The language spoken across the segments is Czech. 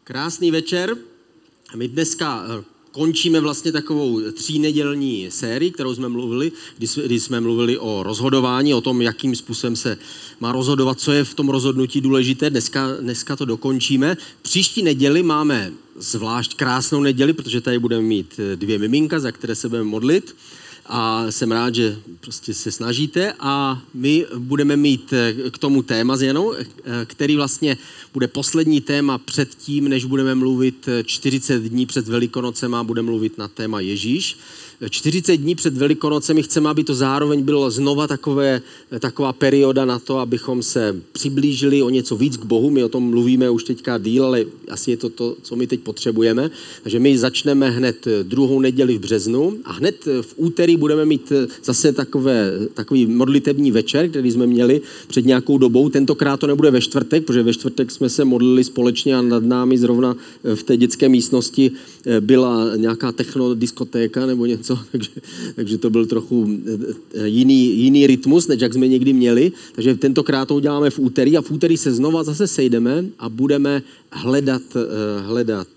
Krásný večer. My dneska končíme vlastně takovou 3nedělní sérii, kterou jsme mluvili, kdy jsme mluvili o rozhodování, o tom, jakým způsobem se má rozhodovat, co je v tom rozhodnutí důležité. Dneska to dokončíme. Příští neděli máme zvlášť krásnou neděli, protože tady budeme mít 2 miminka, za které se budeme modlit. A jsem rád, že prostě se snažíte a my budeme mít k tomu téma s Janou, který vlastně bude poslední téma před tím, než budeme mluvit 40 dní před Velikonocem a budeme mluvit na téma Ježíš. 40 dní před Velikonocemi chceme, aby to zároveň bylo znova taková perioda na to, abychom se přiblížili o něco víc k Bohu. My o tom mluvíme už teďka díl, ale asi je to, co my teď potřebujeme. Takže my začneme hned 2. neděli v březnu a hned v úterý budeme mít zase takový modlitební večer, který jsme měli před nějakou dobou. Tentokrát to nebude ve čtvrtek, protože ve čtvrtek jsme se modlili společně a nad námi zrovna v té dětské místnosti byla nějaká technodiskotéka nebo něco. Takže to byl trochu jiný rytmus, než jak jsme někdy měli. Takže tentokrát to uděláme v úterý a v úterý se znova zase sejdeme a budeme hledat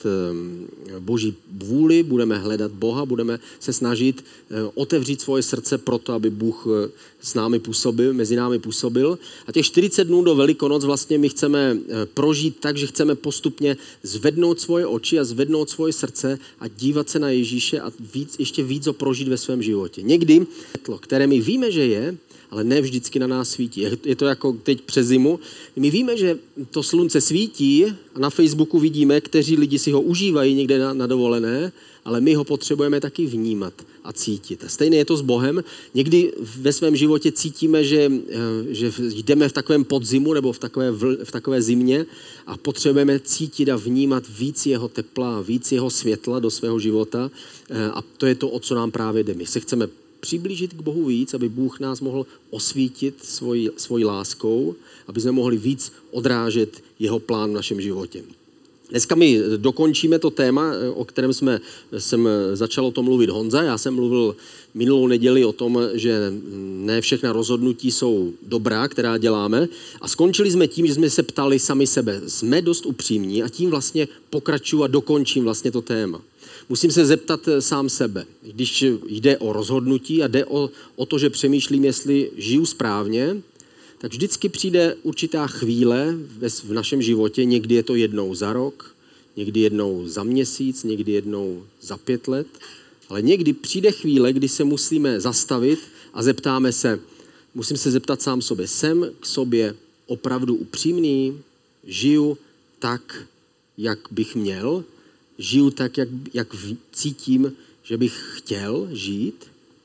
Boží vůli, budeme hledat Boha, budeme se snažit otevřít svoje srdce proto, aby Bůh s námi působil, mezi námi působil. A těch 40 dnů do Velikonoc vlastně my chceme prožít tak, že chceme postupně zvednout svoje oči a zvednout svoje srdce a dívat se na Ježíše a ještě víc ho prožít ve svém životě. Někdy, které my víme, že je, ale ne vždycky na nás svítí. Je to jako teď přes zimu. My víme, že to slunce svítí a na Facebooku vidíme, kteří lidi si ho užívají někde na dovolené, ale my ho potřebujeme taky vnímat a cítit. A stejně je to s Bohem. Někdy ve svém životě cítíme, že jdeme v takovém podzimu nebo v takové zimě a potřebujeme cítit a vnímat víc jeho tepla, víc jeho světla do svého života. A to je to, o co nám právě jde. My se chceme přiblížit k Bohu víc, aby Bůh nás mohl osvítit svojí láskou, aby jsme mohli víc odrážet jeho plán v našem životě. Dneska my dokončíme to téma, o kterém jsem začal o tom mluvit Honza. Já jsem mluvil minulou neděli o tom, že ne všechna rozhodnutí jsou dobrá, která děláme. A skončili jsme tím, že jsme se ptali sami sebe. Jsme dost upřímní a tím vlastně pokračuju a dokončím vlastně to téma. Musím se zeptat sám sebe, když jde o rozhodnutí a jde o to, že přemýšlím, jestli žiju správně, tak vždycky přijde určitá chvíle v našem životě, někdy je to jednou za rok, někdy jednou za měsíc, někdy jednou za 5 let, ale někdy přijde chvíle, kdy se musíme zastavit a zeptáme se, musím se zeptat sám sobě, jsem k sobě opravdu upřímný, žiju tak, jak bych měl, žiju tak, jak cítím, že bych chtěl žít.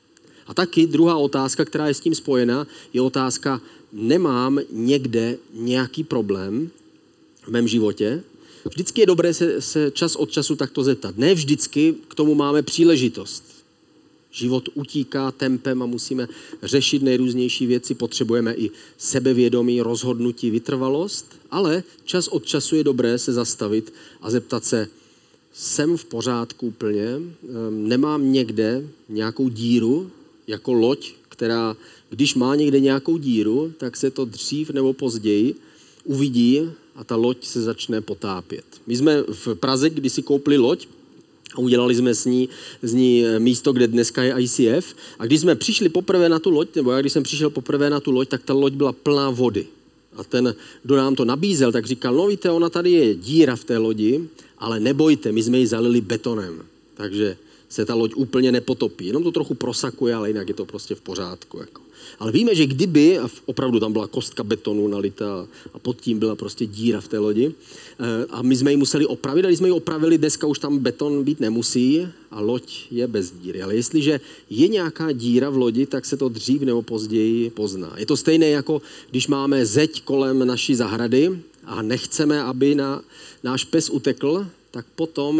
A taky druhá otázka, která je s tím spojena, je otázka, nemám někde nějaký problém v mém životě. Vždycky je dobré se čas od času takto zeptat. Ne vždycky k tomu máme příležitost. Život utíká tempem a musíme řešit nejrůznější věci. Potřebujeme i sebevědomí, rozhodnutí, vytrvalost, ale čas od času je dobré se zastavit a zeptat se, jsem v pořádku úplně, nemám někde nějakou díru, jako loď, která, když má někde nějakou díru, tak se to dřív nebo později uvidí a ta loď se začne potápět. My jsme v Praze kdysi koupili loď a udělali jsme z ní místo, kde dneska je ICF. A když jsme přišli poprvé na tu loď, nebo já když jsem přišel poprvé na tu loď, tak ta loď byla plná vody. A ten, kdo nám to nabízel, tak říkal, no víte, ona tady je díra v té lodi, ale nebojte, my jsme ji zalili betonem, takže se ta loď úplně nepotopí. Jenom to trochu prosakuje, ale jinak je to prostě v pořádku. Jako. Ale víme, že kdyby, a opravdu tam byla kostka betonu nalitá a pod tím byla prostě díra v té lodi, a my jsme ji museli opravit, a když jsme ji opravili, dneska už tam beton být nemusí a loď je bez díry. Ale jestliže je nějaká díra v lodi, tak se to dřív nebo později pozná. Je to stejné, jako když máme zeď kolem naší zahrady a nechceme, aby náš pes utekl, tak potom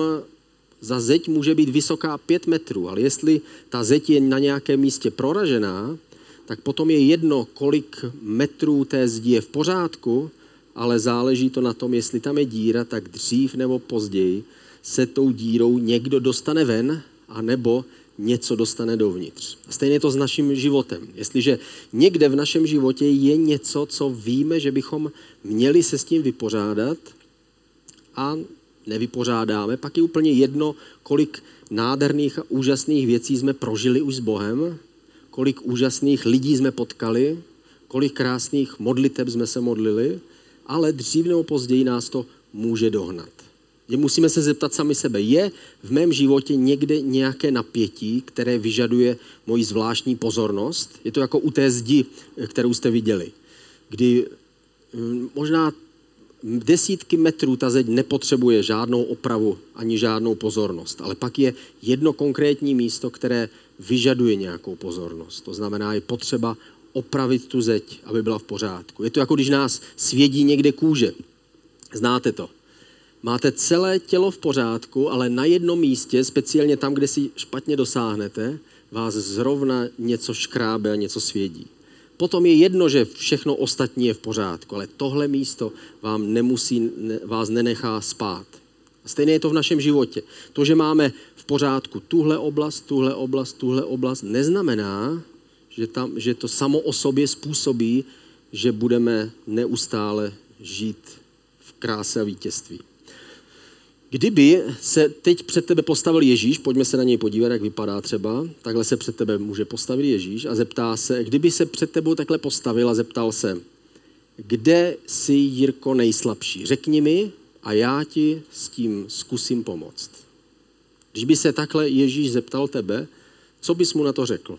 za zeď může být vysoká 5 metrů, ale jestli ta zeď je na nějakém místě proražená, tak potom je jedno, kolik metrů té zdi je v pořádku, ale záleží to na tom, jestli tam je díra, tak dřív nebo později se tou dírou někdo dostane ven, anebo něco dostane dovnitř. A stejně je to s naším životem. Jestliže někde v našem životě je něco, co víme, že bychom měli se s tím vypořádat a nevypořádáme, pak je úplně jedno, kolik nádherných a úžasných věcí jsme prožili už s Bohem, kolik úžasných lidí jsme potkali, kolik krásných modliteb jsme se modlili, ale dřív nebo později nás to může dohnat. Musíme se zeptat sami sebe, je v mém životě někde nějaké napětí, které vyžaduje moji zvláštní pozornost? Je to jako u té zdi, kterou jste viděli, kdy možná desítky metrů ta zeď nepotřebuje žádnou opravu ani žádnou pozornost, ale pak je jedno konkrétní místo, které vyžaduje nějakou pozornost. To znamená, je potřeba opravit tu zeď, aby byla v pořádku. Je to jako když nás svědí někde kůže. Znáte to. Máte celé tělo v pořádku, ale na jednom místě, speciálně tam, kde si špatně dosáhnete, vás zrovna něco škrábe a něco svědí. Potom je jedno, že všechno ostatní je v pořádku, ale tohle místo vás nenechá spát. A stejně je to v našem životě. To, že máme v pořádku tuhle oblast, neznamená, že to samo o sobě způsobí, že budeme neustále žít v kráse a vítězství. Kdyby se teď před tebe postavil Ježíš, pojďme se na něj podívat, jak vypadá třeba, takhle se před tebe může postavit Ježíš a zeptá se, kdyby se před tebou takhle postavil a zeptal se, kde jsi, Jirko, nejslabší? Řekni mi a já ti s tím zkusím pomoct. Když by se takhle Ježíš zeptal tebe, co bys mu na to řekl?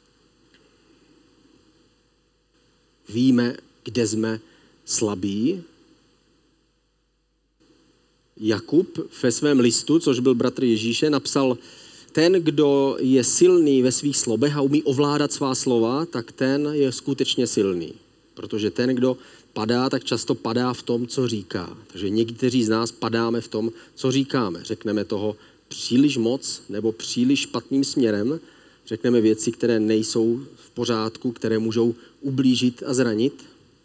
Víme, kde jsme slabí. Jakub ve svém listu, což byl bratr Ježíše, napsal, ten, kdo je silný ve svých slovech a umí ovládat svá slova, tak ten je skutečně silný. Protože ten, kdo padá, tak často padá v tom, co říká. Takže někteří z nás padáme v tom, co říkáme. Řekneme toho příliš moc nebo příliš špatným směrem. Řekneme věci, které nejsou v pořádku, které můžou ublížit a zranit.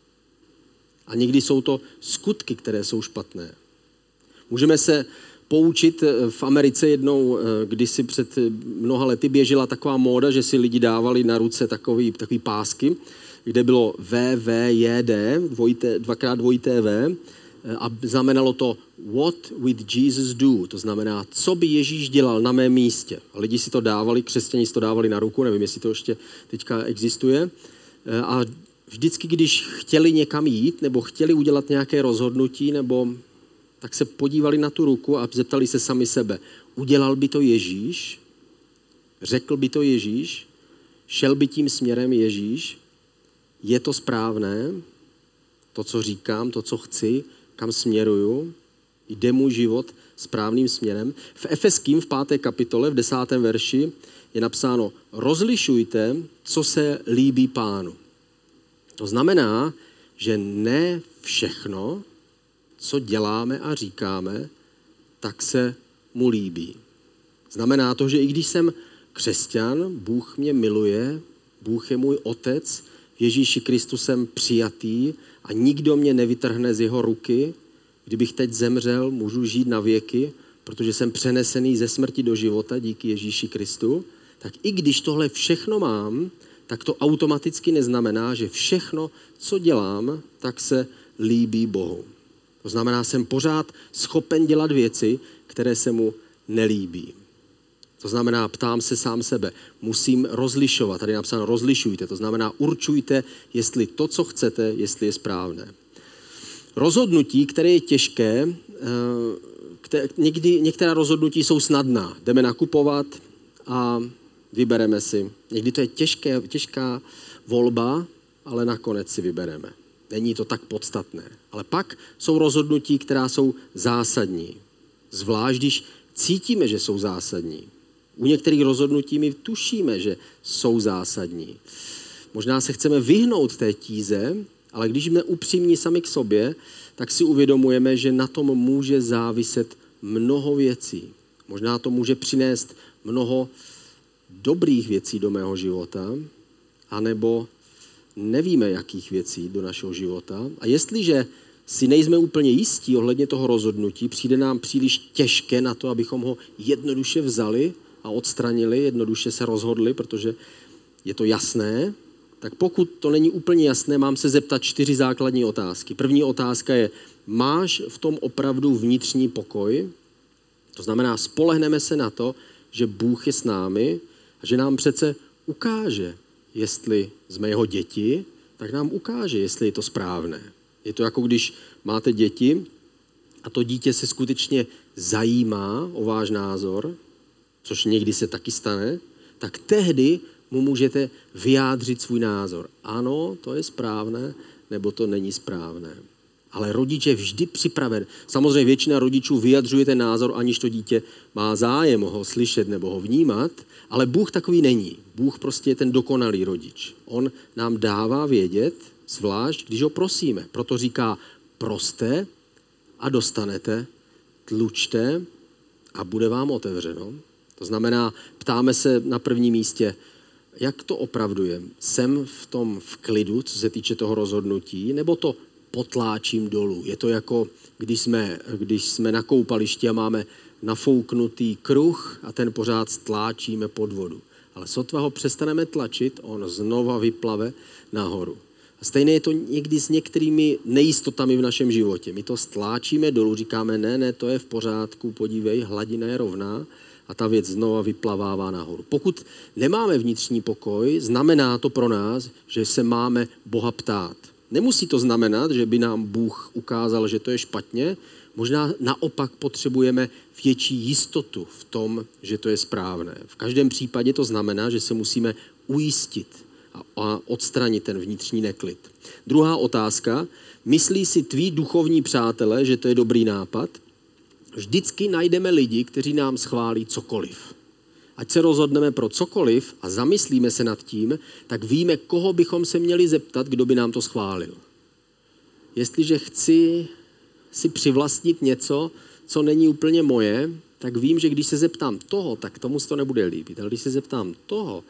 A někdy jsou to skutky, které jsou špatné. Můžeme se poučit v Americe jednou, kdysi před mnoha lety běžela taková móda, že si lidi dávali na ruce takový pásky, kde bylo VVJD, dvakrát dvojité V, a znamenalo to What would Jesus do? To znamená, co by Ježíš dělal na mém místě. A lidi si to dávali, křesťané si to dávali na ruku, nevím, jestli to ještě teďka existuje. A vždycky, když chtěli někam jít, nebo chtěli udělat nějaké rozhodnutí, tak se podívali na tu ruku a zeptali se sami sebe, udělal by to Ježíš? Řekl by to Ježíš? Šel by tím směrem Ježíš? Je to správné? To, co říkám, to, co chci, kam směruju? Jde můj život správným směrem? V Efeským v 5. kapitole, v 10. verši je napsáno, rozlišujte, co se líbí Pánu. To znamená, že ne všechno, co děláme a říkáme, tak se mu líbí. Znamená to, že i když jsem křesťan, Bůh mě miluje, Bůh je můj otec, v Ježíši Kristu jsem přijatý a nikdo mě nevytrhne z jeho ruky. Kdybych teď zemřel, můžu žít na věky, protože jsem přenesený ze smrti do života díky Ježíši Kristu. Tak i když tohle všechno mám, tak to automaticky neznamená, že všechno, co dělám, tak se líbí Bohu. To znamená, jsem pořád schopen dělat věci, které se mu nelíbí. To znamená, ptám se sám sebe, musím rozlišovat, tady je napsáno rozlišujte, to znamená určujte, jestli to, co chcete, jestli je správné. Rozhodnutí, které je těžké, některá rozhodnutí jsou snadná. Jdeme nakupovat a vybereme si. Někdy to je těžká volba, ale nakonec si vybereme. Není to tak podstatné. Ale pak jsou rozhodnutí, která jsou zásadní. Zvlášť, když cítíme, že jsou zásadní. U některých rozhodnutí my tušíme, že jsou zásadní. Možná se chceme vyhnout té tíze, ale když jsme upřímní sami k sobě, tak si uvědomujeme, že na tom může záviset mnoho věcí. Možná to může přinést mnoho dobrých věcí do mého života, anebo nevíme, jakých věcí do našeho života. A jestliže si nejsme úplně jistí ohledně toho rozhodnutí, přijde nám příliš těžké na to, abychom ho jednoduše vzali a odstranili, jednoduše se rozhodli, protože je to jasné, tak pokud to není úplně jasné, mám se zeptat 4 základní otázky. První otázka je, máš v tom opravdu vnitřní pokoj? To znamená, spolehneme se na to, že Bůh je s námi a že nám přece ukáže, jestli jsme jeho děti, tak nám ukáže, jestli je to správné. Je to jako když máte děti a to dítě se skutečně zajímá o váš názor, což někdy se taky stane, tak tehdy mu můžete vyjádřit svůj názor. Ano, to je správné, nebo to není správné. Ale rodič je vždy připraven. Samozřejmě většina rodičů vyjadřuje ten názor, aniž to dítě má zájem ho slyšet nebo ho vnímat, ale Bůh takový není. Bůh prostě je ten dokonalý rodič. On nám dává vědět, zvlášť když ho prosíme. Proto říká, proste a dostanete, tlučte a bude vám otevřeno. To znamená, ptáme se na prvním místě, jak to opravdu je. Jsem v tom v klidu, co se týče toho rozhodnutí, nebo to potláčím dolů. Je to jako, když jsme na koupališti a máme nafouknutý kruh a ten pořád stláčíme pod vodu. Ale sotva ho přestaneme tlačit, on znova vyplave nahoru. A stejně je to někdy s některými nejistotami v našem životě. My to stláčíme dolů, říkáme, ne, to je v pořádku, podívej, hladina je rovná a ta věc znova vyplavává nahoru. Pokud nemáme vnitřní pokoj, znamená to pro nás, že se máme Boha ptát. Nemusí to znamenat, že by nám Bůh ukázal, že to je špatně, možná naopak potřebujeme větší jistotu v tom, že to je správné. V každém případě to znamená, že se musíme ujistit a odstranit ten vnitřní neklid. Druhá otázka. Myslí si tví duchovní přátelé, že to je dobrý nápad? Vždycky najdeme lidi, kteří nám schválí cokoliv. Ať se rozhodneme pro cokoliv a zamyslíme se nad tím, tak víme, koho bychom se měli zeptat, kdo by nám to schválil. Jestliže chci si přivlastnit něco, co není úplně moje, tak vím, že když se zeptám toho, tak tomu se to nebude líbit. Ale když se zeptám toho,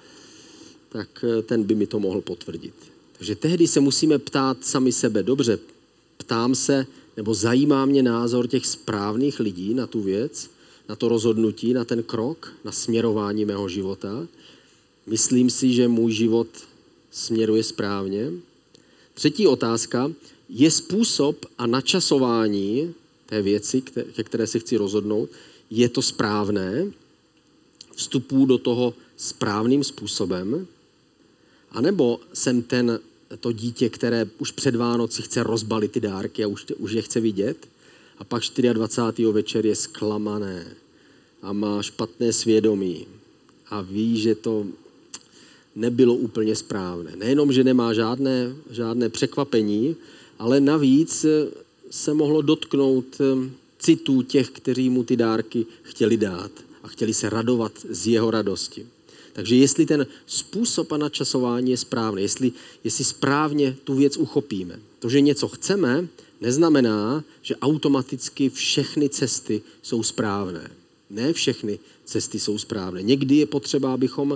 tak ten by mi to mohl potvrdit. Takže tehdy se musíme ptát sami sebe, dobře, ptám se, nebo zajímá mě názor těch správných lidí na tu věc, na to rozhodnutí, na ten krok, na směrování mého života. Myslím si, že můj život směruje správně. Třetí otázka, je způsob a načasování té věci, ke které se chci rozhodnout, je to správné? Vstupuji do toho správným způsobem? A nebo jsem to dítě, které už před Vánoci chce rozbalit ty dárky a už je chce vidět a pak 24. večer je zklamané a má špatné svědomí a ví, že to nebylo úplně správné. Nejenom, že nemá žádné překvapení, ale navíc se mohlo dotknout citů těch, kteří mu ty dárky chtěli dát a chtěli se radovat z jeho radosti. Takže jestli ten způsob a načasování je správný, jestli správně tu věc uchopíme. To, že něco chceme, neznamená, že automaticky všechny cesty jsou správné. Ne všechny cesty jsou správné. Někdy je potřeba, abychom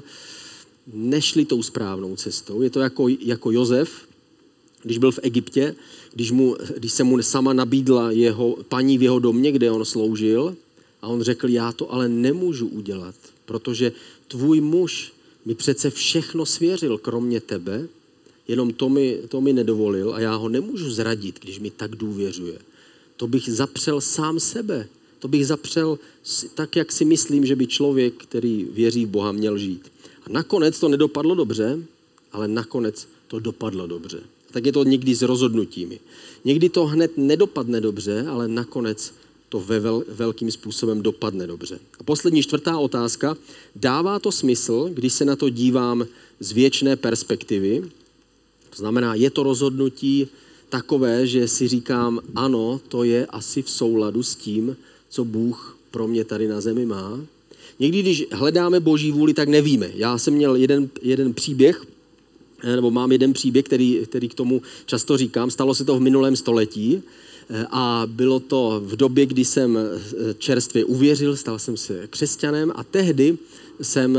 nešli tou správnou cestou. Je to jako Josef, když byl v Egyptě, když se mu sama nabídla jeho paní v jeho domě, kde on sloužil, a on řekl, já to ale nemůžu udělat, protože tvůj muž mi přece všechno svěřil, kromě tebe, jenom to mi nedovolil a já ho nemůžu zradit, když mi tak důvěřuje. To bych zapřel sám sebe. To bych zapřel tak, jak si myslím, že by člověk, který věří v Boha, měl žít. A nakonec to nedopadlo dobře, ale nakonec to dopadlo dobře. Tak je to někdy s rozhodnutími. Někdy to hned nedopadne dobře, ale nakonec to velkým způsobem dopadne dobře. A poslední, čtvrtá otázka. Dává to smysl, když se na to dívám z věčné perspektivy? To znamená, je to rozhodnutí takové, že si říkám, ano, to je asi v souladu s tím, co Bůh pro mě tady na zemi má. Někdy, když hledáme Boží vůli, tak nevíme. Já jsem měl jeden příběh, nebo mám jeden příběh, který k tomu často říkám. Stalo se to v minulém století a bylo to v době, kdy jsem čerstvě uvěřil, stal jsem se křesťanem a tehdy jsem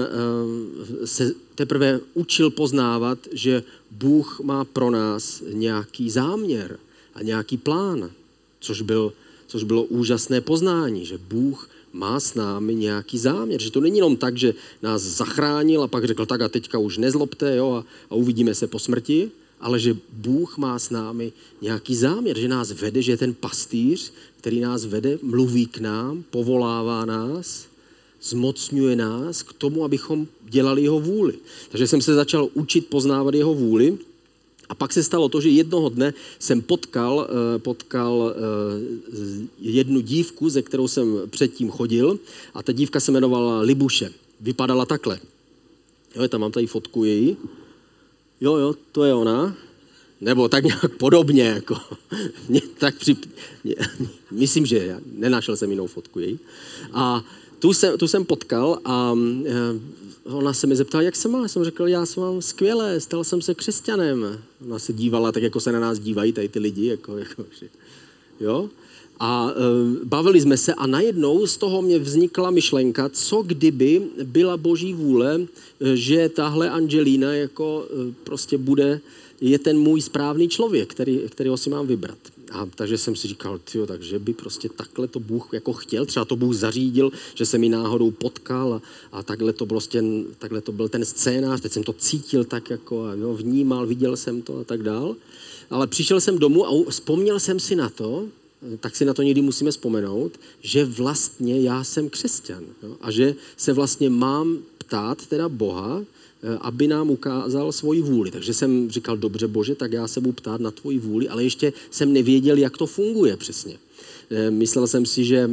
se teprve učil poznávat, že Bůh má pro nás nějaký záměr a nějaký plán, což bylo úžasné poznání, že Bůh má s námi nějaký záměr. Že to není jenom tak, že nás zachránil a pak řekl tak a teďka už nezlobte, jo, a uvidíme se po smrti, ale že Bůh má s námi nějaký záměr, že nás vede, že je ten pastýř, který nás vede, mluví k nám, povolává nás, zmocňuje nás k tomu, abychom dělali jeho vůli. Takže jsem se začal učit poznávat jeho vůli a pak se stalo to, že jednoho dne jsem potkal jednu dívku, ze kterou jsem předtím chodil a ta dívka se jmenovala Libuše. Vypadala takhle. Jo, tam mám tady fotku její. Jo, to je ona. Nebo tak nějak podobně, jako. Myslím, že nenašel jsem jinou fotku její. A tu jsem potkal a ona se mi zeptala, jak se má. Jsem řekl, já jsem mám skvěle, stal jsem se křesťanem. Ona se dívala tak, jako se na nás dívají tady ty lidi. Jako, jo? A bavili jsme se a najednou z toho mě vznikla myšlenka, co kdyby byla Boží vůle, že tahle Angelina jako prostě je ten můj správný člověk, kterýho si mám vybrat. A takže jsem si říkal, takže by prostě takhle to Bůh jako chtěl, třeba to Bůh zařídil, že se mi náhodou potkal a takhle to byl ten scénář, teď jsem to cítil tak jako, vnímal, viděl jsem to a tak dál. Ale přišel jsem domů a vzpomněl jsem si na to, tak si na to někdy musíme vzpomenout, že vlastně já jsem křesťan. Jo? A že se vlastně mám ptát teda Boha, aby nám ukázal svoji vůli. Takže jsem říkal, dobře Bože, tak já se budu ptát na tvoji vůli, ale ještě jsem nevěděl, jak to funguje přesně. Myslel jsem si, že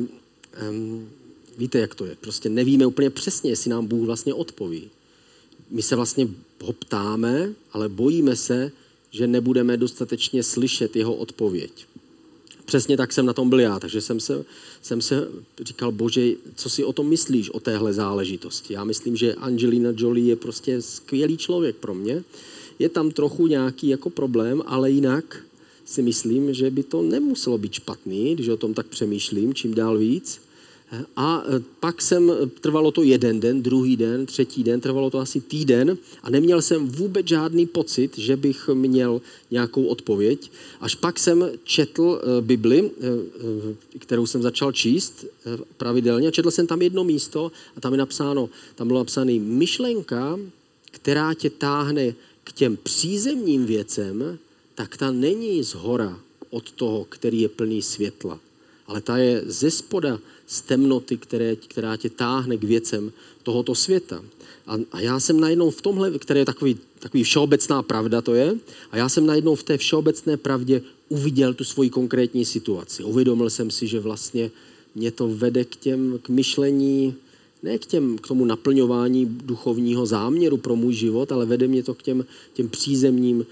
víte, jak to je. Prostě nevíme úplně přesně, jestli nám Bůh vlastně odpoví. My se vlastně ho ptáme, ale bojíme se, že nebudeme dostatečně slyšet jeho odpověď. Přesně tak jsem na tom byl já, takže jsem se říkal, Bože, co si o tom myslíš, o téhle záležitosti? Já myslím, že Angelina Jolie je prostě skvělý člověk pro mě. Je tam trochu nějaký jako problém, ale jinak si myslím, že by to nemuselo být špatný, když o tom tak přemýšlím, čím dál víc. A pak trvalo to jeden den, druhý den, třetí den, trvalo to asi týden a neměl jsem vůbec žádný pocit, že bych měl nějakou odpověď. Až pak jsem četl Bibli, kterou jsem začal číst pravidelně. Četl jsem tam jedno místo a tam bylo napsáno myšlenka, která tě táhne k těm přízemním věcem, tak ta není zhora od toho, který je plný světla. Ale ta je ze spoda, z temnoty, která tě táhne k věcem tohoto světa. A já jsem najednou v tomhle, které je takový všeobecná pravda to je, a já jsem najednou v té všeobecné pravdě uviděl tu svoji konkrétní situaci. Uvědomil jsem si, že vlastně mě to vede k myšlení, ne k tomu naplňování duchovního záměru pro můj život, ale vede mě to k těm přízemním,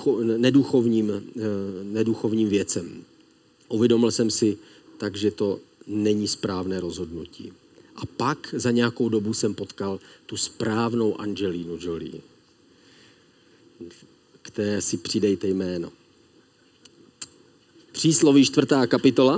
neduchovním věcem. Uvědomil jsem si, takže to není správné rozhodnutí. A pak za nějakou dobu jsem potkal tu správnou Angelinu Jolie, které si přidejte jméno. Přísloví 4. kapitola,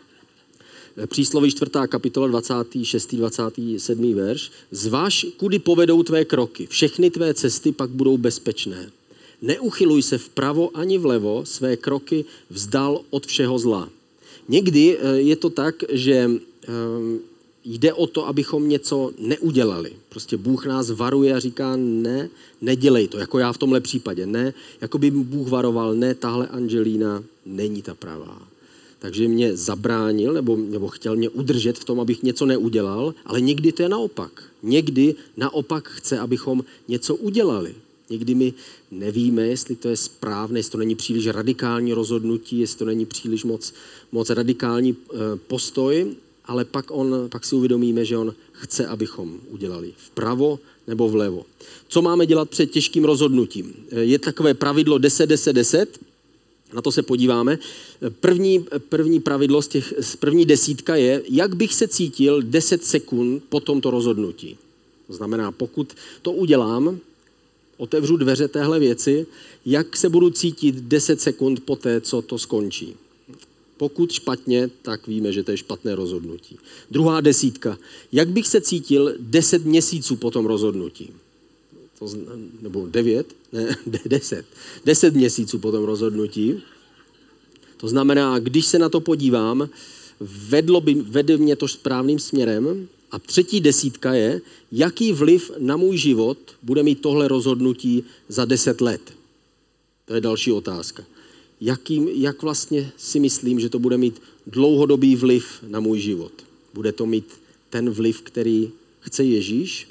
26. 27. verš. Zvaž, kudy povedou tvé kroky, všechny tvé cesty pak budou bezpečné. Neuchyluj se vpravo ani vlevo, své kroky vzdal od všeho zla. Někdy je to tak, že jde o to, abychom něco neudělali. Prostě Bůh nás varuje a říká, ne, nedělej to, jako já v tomhle případě. Ne, jako by Bůh varoval, ne, tahle Angelina není ta pravá. Takže mě zabránil, nebo chtěl mě udržet v tom, abych něco neudělal, ale někdy to je naopak. Někdy naopak chce, abychom něco udělali. Někdy my nevíme, jestli to je správné, jestli to není příliš radikální rozhodnutí, jestli to není příliš moc radikální postoj, ale pak si uvědomíme, že on chce, abychom udělali vpravo nebo vlevo. Co máme dělat před těžkým rozhodnutím? Je takové pravidlo 10-10-10, na to se podíváme. První pravidlo první desítka je, jak bych se cítil 10 sekund po tomto rozhodnutí. To znamená, pokud to udělám, otevřu dveře téhle věci, jak se budu cítit 10 sekund poté, co to skončí. Pokud špatně, tak víme, že to je špatné rozhodnutí. Druhá desítka. Jak bych se cítil 10 měsíců po tom rozhodnutí? Nebo 9? Ne, 10. 10 měsíců po tom rozhodnutí. To znamená, když se na to podívám, vede mě to správným směrem. A třetí desítka je, jaký vliv na můj život bude mít tohle rozhodnutí za 10 let. To je další otázka. Jak vlastně si myslím, že to bude mít dlouhodobý vliv na můj život? Bude to mít ten vliv, který chce Ježíš?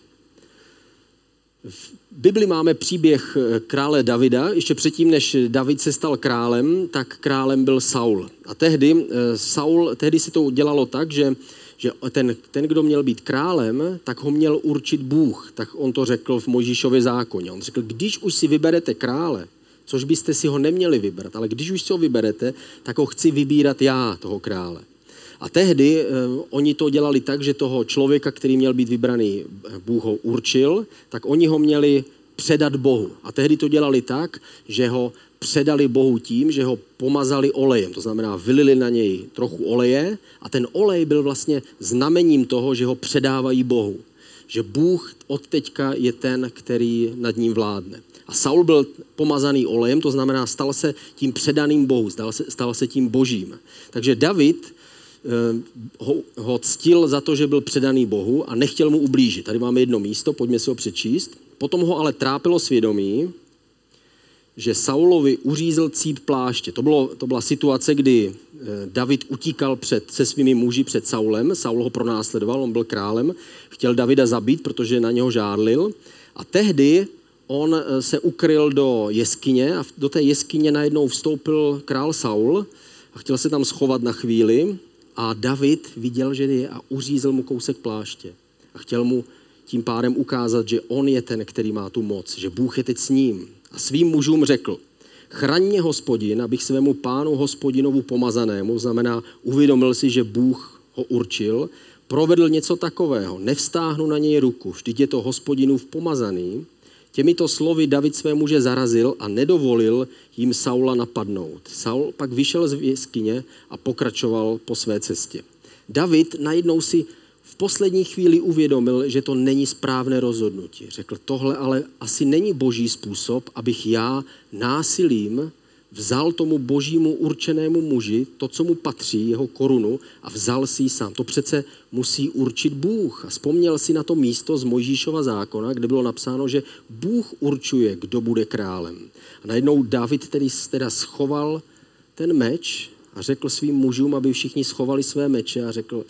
V Bibli máme příběh krále Davida. Ještě předtím, než David se stal králem, tak králem byl Saul. A tehdy se to dělalo tak, že ten, kdo měl být králem, tak ho měl určit Bůh. Tak on to řekl v Mojžíšově zákoně. On řekl, když už si vyberete krále, což byste si ho neměli vybrat, ale když už si ho vyberete, tak ho chci vybírat já, toho krále. A tehdy oni to dělali tak, že toho člověka, který měl být vybraný, Bůh ho určil, tak oni ho měli předat Bohu. A tehdy to dělali tak, že ho předali Bohu tím, že ho pomazali olejem. To znamená, vylili na něj trochu oleje a ten olej byl vlastně znamením toho, že ho předávají Bohu. Že Bůh od teďka je ten, který nad ním vládne. A Saul byl pomazaný olejem, to znamená, stal se tím předaným Bohu, stal se tím božím. Takže David ho ctil za to, že byl předaný Bohu a nechtěl mu ublížit. Tady máme jedno místo, pojďme si ho přečíst. Potom ho ale trápilo svědomí, že Saulovi uřízl cíp pláště. To byla situace, kdy David utíkal se svými muži před Saulem. Saul ho pronásledoval, on byl králem, chtěl Davida zabít, protože na něho žádlil. A tehdy on se ukryl do jeskyně a do té jeskyně najednou vstoupil král Saul a chtěl se tam schovat na chvíli. A David viděl, že je a uřízl mu kousek pláště. A chtěl mu tím pádem ukázat, že on je ten, který má tu moc, že Bůh je teď s ním. A svým mužům řekl, chraň mě Hospodin, abych svému pánu Hospodinovu pomazanému, znamená, uvědomil si, že Bůh ho určil, provedl něco takového, nevstáhnu na něj ruku, vždyť je to Hospodinův pomazaný. Těmito slovy David své muže zarazil a nedovolil jim Saula napadnout. Saul pak vyšel z jeskyně a pokračoval po své cestě. David najednou si v poslední chvíli uvědomil, že to není správné rozhodnutí. Řekl, tohle ale asi není boží způsob, abych já násilím vzal tomu božímu určenému muži to, co mu patří, jeho korunu a vzal si ji sám. To přece musí určit Bůh. A vzpomněl si na to místo z Mojžíšova zákona, kde bylo napsáno, že Bůh určuje, kdo bude králem. A najednou David teda schoval ten meč a řekl svým mužům, aby všichni schovali své meče a řekl,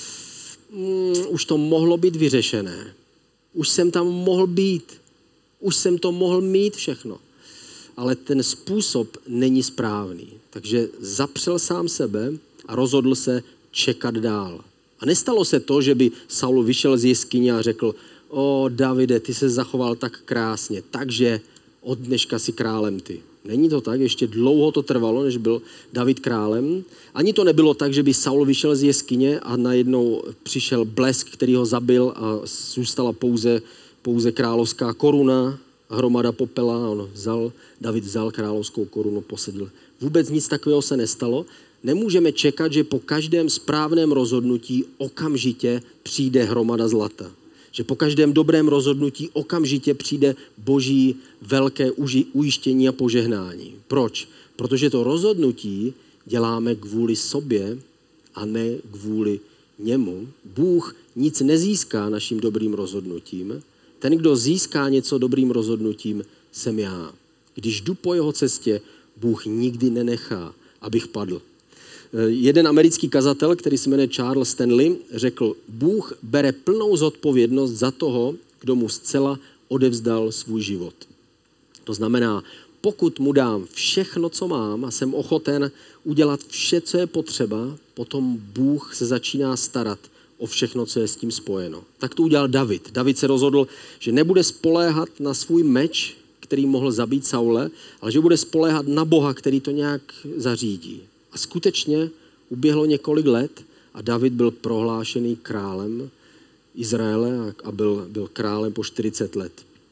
už to mohlo být vyřešené. Už jsem tam mohl být. Už jsem to mohl mít všechno. Ale ten způsob není správný. Takže zapřel sám sebe a rozhodl se čekat dál. A nestalo se to, že by Saul vyšel z jeskyně a řekl, Davide, ty se zachoval tak krásně, takže od dneška si králem ty. Není to tak, ještě dlouho to trvalo, než byl David králem. Ani to nebylo tak, že by Saul vyšel z jeskyně a najednou přišel blesk, který ho zabil a zůstala pouze královská koruna, hromada popela, David vzal královskou korunu, posedl. Vůbec nic takového se nestalo. Nemůžeme čekat, že po každém správném rozhodnutí okamžitě přijde hromada zlata. Že po každém dobrém rozhodnutí okamžitě přijde boží velké ujištění a požehnání. Proč? Protože to rozhodnutí děláme kvůli sobě a ne kvůli němu. Bůh nic nezíská naším dobrým rozhodnutím. Ten, kdo získá něco dobrým rozhodnutím, jsem já. Když jdu po jeho cestě, Bůh nikdy nenechá, abych padl. Jeden americký kazatel, který se jmenuje Charles Stanley, řekl, Bůh bere plnou zodpovědnost za toho, kdo mu zcela odevzdal svůj život. To znamená, pokud mu dám všechno, co mám a jsem ochoten udělat vše, co je potřeba, potom Bůh se začíná starat o všechno, co je s tím spojeno. Tak to udělal David. David se rozhodl, že nebude spoléhat na svůj meč, který mohl zabít Saule, ale že bude spoléhat na Boha, který to nějak zařídí. A skutečně uběhlo několik let a David byl prohlášený králem Izraele a byl králem po 40 let.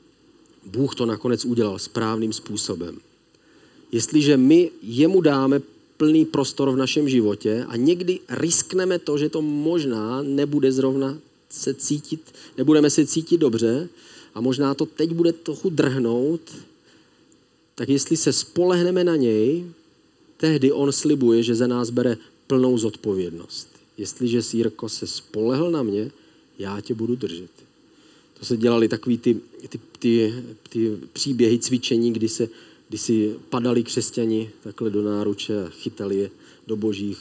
Bůh to nakonec udělal správným způsobem. Jestliže my jemu dáme plný prostor v našem životě a někdy riskneme to, že to možná nebude zrovna nebudeme se cítit dobře a možná to teď bude trochu drhnout, tak jestli se spolehneme na něj, tehdy on slibuje, že za nás bere plnou zodpovědnost. jestliže jsi, Jirko, se spolehl na mě, já tě budu držet. To se dělali takový ty příběhy cvičení, kdy si padali křesťani takhle do náruče a chytali je do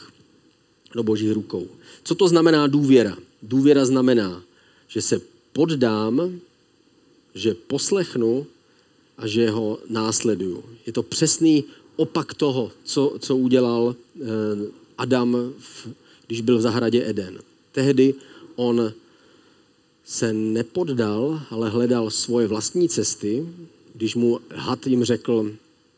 božích rukou. Co to znamená důvěra? Důvěra znamená, že se poddám, že poslechnu a že ho následuju. Je to přesný opak toho, co udělal Adam, když byl v zahradě Eden. Tehdy on se nepoddal, ale hledal svoje vlastní cesty, když mu had jim řekl,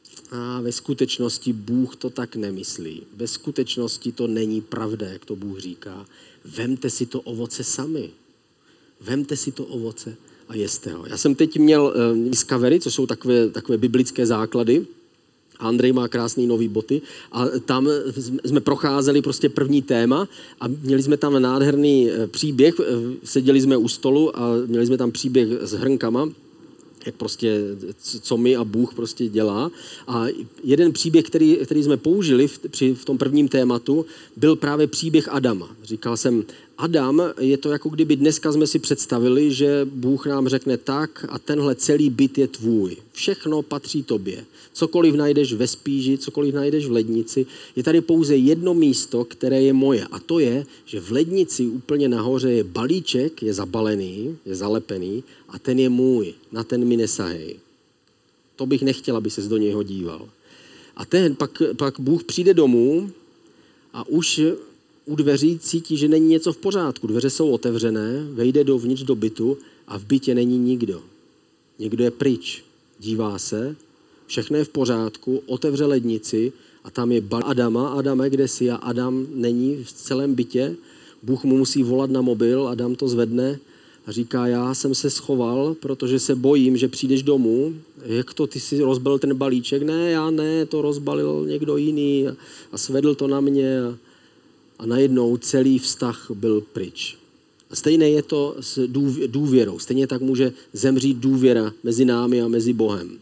a ve skutečnosti Bůh to tak nemyslí. Ve skutečnosti to není pravda, jak to Bůh říká. Vemte si to ovoce sami. Vemte si to ovoce a jeste ho. Já jsem teď měl Discovery, což jsou takové biblické základy. Andrej má krásný nový boty a tam jsme procházeli prostě první téma a měli jsme tam nádherný příběh, seděli jsme u stolu a měli jsme tam příběh s hrnkama, jak prostě, co my a Bůh prostě dělá. A jeden příběh, který jsme použili v tom prvním tématu, byl právě příběh Adama. Říkal jsem, Adam, je to jako kdyby dneska jsme si představili, že Bůh nám řekne tak a tenhle celý byt je tvůj. Všechno patří tobě. Cokoliv najdeš ve spíži, cokoliv najdeš v lednici, je tady pouze jedno místo, které je moje. A to je, že v lednici úplně nahoře je balíček, je zabalený, je zalepený a ten je můj. Na ten mi nesahej. To bych nechtěl, aby ses do něho díval. A pak Bůh přijde domů a už u dveří cítí, že není něco v pořádku. Dveře jsou otevřené, vejde dovnitř do bytu a v bytě není nikdo. Někdo je pryč. Dívá se, všechno je v pořádku, otevře lednici a tam je Adama. Adame, kde jsi? A Adam není v celém bytě. Bůh mu musí volat na mobil, Adam to zvedne a říká, já jsem se schoval, protože se bojím, že přijdeš domů. Jak to, ty jsi rozbalil ten balíček? Ne, já ne, to rozbalil někdo jiný a svedl to na mě a najednou celý vztah byl pryč. A stejné je to s důvěrou. Stejně tak může zemřít důvěra mezi námi a mezi Bohem.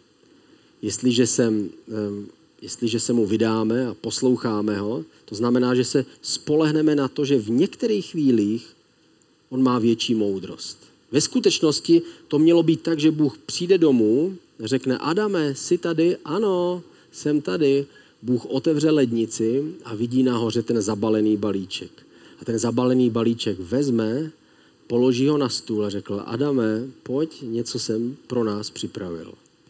Jestliže se mu vydáme a posloucháme ho, to znamená, že se spolehneme na to, že v některých chvílích on má větší moudrost. Ve skutečnosti to mělo být tak, že Bůh přijde domů, řekne, Adame, jsi tady? Ano, jsem tady. Bůh otevře lednici a vidí nahoře ten zabalený balíček. A ten zabalený balíček vezme, položí ho na stůl a řekl, Adame, pojď, něco jsem pro nás připravil.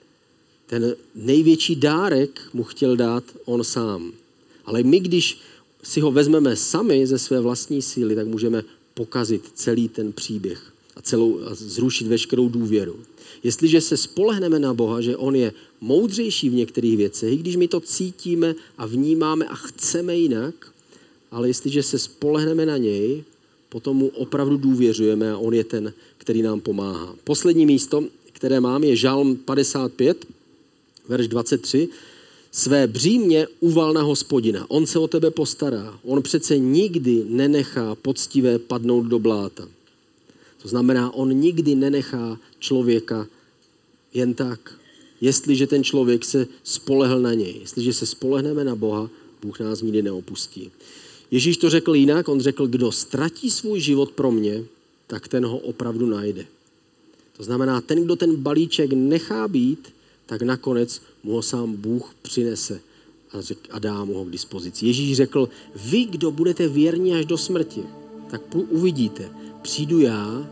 Ten největší dárek mu chtěl dát on sám. Ale my, když si ho vezmeme sami ze své vlastní síly, tak můžeme pokazit celý ten příběh a zrušit veškerou důvěru. Jestliže se spolehneme na Boha, že on je moudřejší v některých věcech, i když my to cítíme a vnímáme a chceme jinak, ale jestliže se spolehneme na něj, potom mu opravdu důvěřujeme a on je ten, který nám pomáhá. Poslední místo, které mám, je Žalm 55, verš 23. Své břímě uval na Hospodina. On se o tebe postará. On přece nikdy nenechá poctivé padnout do bláta. To znamená, on nikdy nenechá člověka jen tak. Jestliže ten člověk se spolehl na něj, jestliže se spolehneme na Boha, Bůh nás nikdy neopustí. Ježíš to řekl jinak, on řekl, kdo ztratí svůj život pro mě, tak ten ho opravdu najde. To znamená, ten, kdo ten balíček nechá být, tak nakonec mu ho sám Bůh přinese a dá mu ho k dispozici. Ježíš řekl, vy, kdo budete věrní až do smrti, tak uvidíte, přijdu já,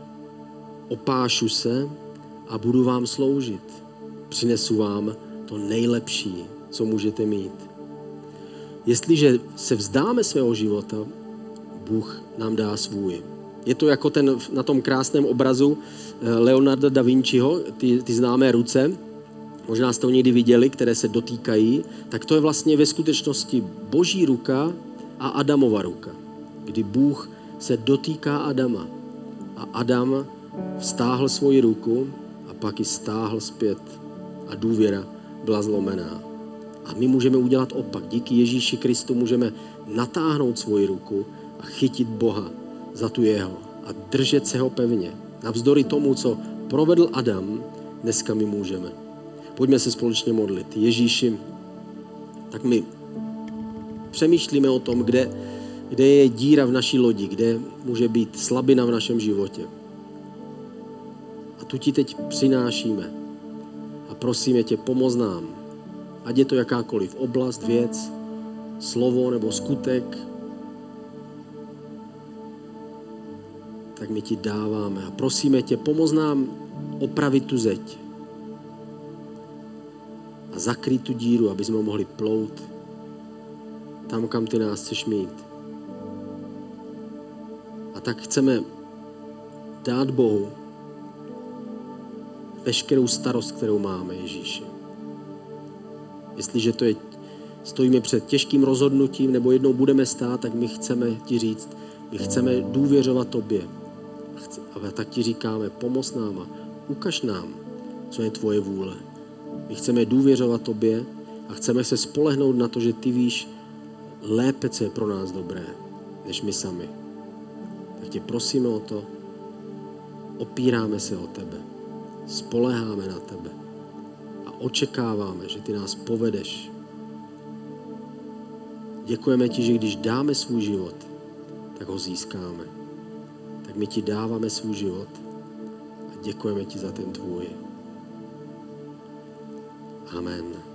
opášu se a budu vám sloužit. Přinesu vám to nejlepší, co můžete mít. Jestliže se vzdáme svého života, Bůh nám dá svůj. Je to jako na tom krásném obrazu Leonarda da Vinciho, ty známé ruce, možná jste ho někdy viděli, které se dotýkají, tak to je vlastně ve skutečnosti Boží ruka a Adamova ruka. Kdy Bůh se dotýká Adama a Adam vztáhl svoji ruku a pak ji stáhl zpět a důvěra byla zlomená. A my můžeme udělat opak. Díky Ježíši Kristu můžeme natáhnout svoji ruku a chytit Boha za tu jeho a držet se ho pevně. Navzdory tomu, co provedl Adam, dneska my můžeme. Pojďme se společně modlit. Ježíši, tak my přemýšlíme o tom, kde kde je díra v naší lodi, kde může být slabina v našem životě. A tu ti teď přinášíme a prosíme tě, pomoz nám. Ať je to jakákoliv oblast, věc, slovo nebo skutek, tak my ti dáváme a prosíme tě, pomoz nám opravit tu zeď a zakrýt tu díru, aby jsme mohli plout tam, kam ty nás chceš mít. A tak chceme dát Bohu veškerou starost, kterou máme, Ježíši. Jestliže to je, stojíme před těžkým rozhodnutím, nebo jednou budeme stát, tak my chceme ti říct, my chceme důvěřovat tobě. A tak ti říkáme, pomoz nám a ukaž nám, co je tvoje vůle. My chceme důvěřovat tobě a chceme se spolehnout na to, že ty víš lépe, co je pro nás dobré, než my sami. Tak tě prosíme o to, opíráme se o tebe, spoléháme na tebe a očekáváme, že ty nás povedeš. Děkujeme ti, že když dáme svůj život, tak ho získáme. Tak my ti dáváme svůj život a děkujeme ti za ten tvůj. Amen.